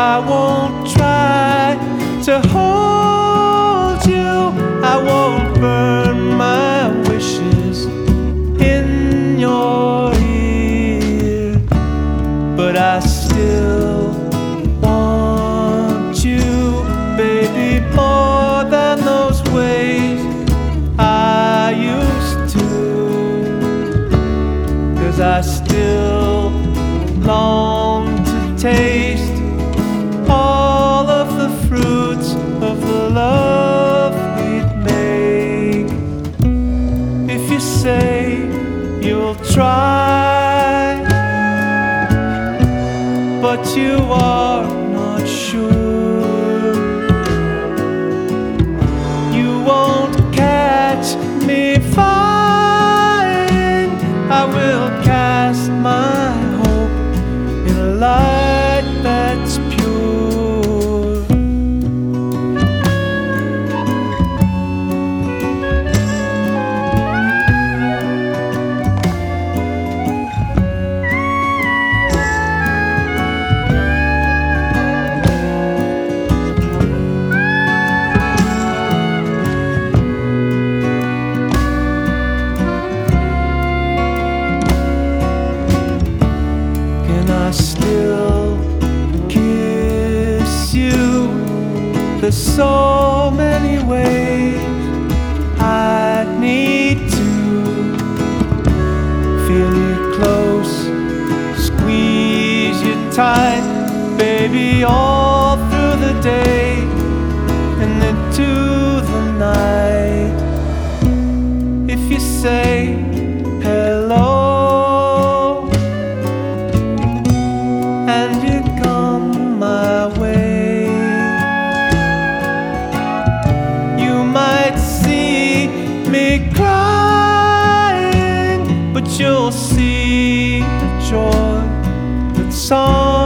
I won't try to hold you. I won't burn my wishes in your ear, but I still want you, baby, more than those ways I used to. 'Cause I still long to taste all of the fruits of the love we'd make. If you say you'll try, but you are not sure, you won't catch me falling. I will cast my hope in a light that's pure. Still kiss you. There's so many ways I need to feel you close, squeeze you tight, baby, all through the day and into the night. If you say hello and you come my way, you might see me crying, but you'll see the joy that's on